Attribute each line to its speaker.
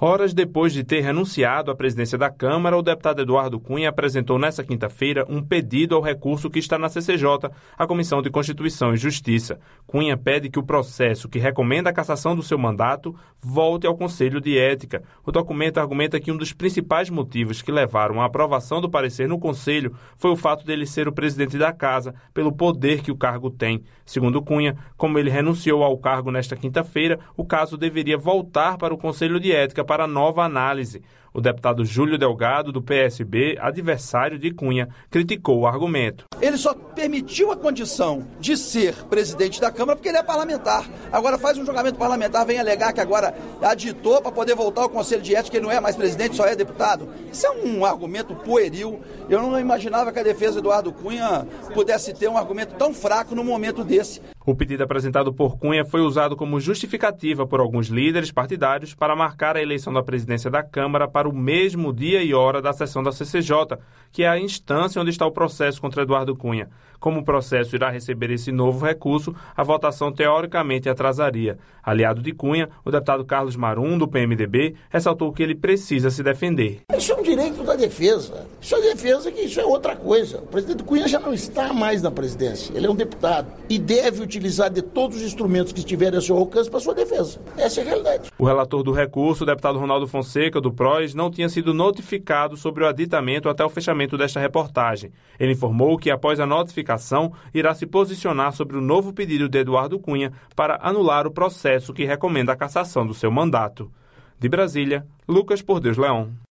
Speaker 1: Horas depois de ter renunciado à presidência da Câmara, o deputado Eduardo Cunha apresentou nesta quinta-feira um pedido ao recurso que está na CCJ, a Comissão de Constituição e Justiça. Cunha pede que o processo que recomenda a cassação do seu mandato volte ao Conselho de Ética. O documento argumenta que um dos principais motivos que levaram à aprovação do parecer no Conselho foi o fato dele ser o presidente da Casa, pelo poder que o cargo tem. Segundo Cunha, como ele renunciou ao cargo nesta quinta-feira, o caso deveria voltar para o Conselho de Ética para nova análise. O deputado Júlio Delgado, do PSB, adversário de Cunha, criticou o argumento.
Speaker 2: Ele só permitiu a condição de ser presidente da Câmara porque ele é parlamentar. Agora faz um julgamento parlamentar, vem alegar que agora aditou para poder voltar ao Conselho de Ética, que ele não é mais presidente, só é deputado. Isso é um argumento pueril. Eu não imaginava que a defesa do Eduardo Cunha pudesse ter um argumento tão fraco num momento desse.
Speaker 1: O pedido apresentado por Cunha foi usado como justificativa por alguns líderes partidários para marcar a eleição da presidência da Câmara para o mesmo dia e hora da sessão da CCJ, que é a instância onde está o processo contra Eduardo Cunha. Como o processo irá receber esse novo recurso, a votação teoricamente atrasaria. Aliado de Cunha, o deputado Carlos Marum, do PMDB, ressaltou que ele precisa se defender.
Speaker 3: Isso é um direito da defesa. Isso é defesa, que isso é outra coisa. O presidente Cunha já não está mais na presidência. Ele é um deputado e deve utilizar de todos os instrumentos que estiverem a seu alcance para sua defesa. Essa é a realidade.
Speaker 1: O relator do recurso, o deputado Ronaldo Fonseca, do PROS, não tinha sido notificado sobre o aditamento até o fechamento desta reportagem. Ele informou que, após a notificação, irá se posicionar sobre o novo pedido de Eduardo Cunha para anular o processo que recomenda a cassação do seu mandato. De Brasília, Lucas Por Deus Leão.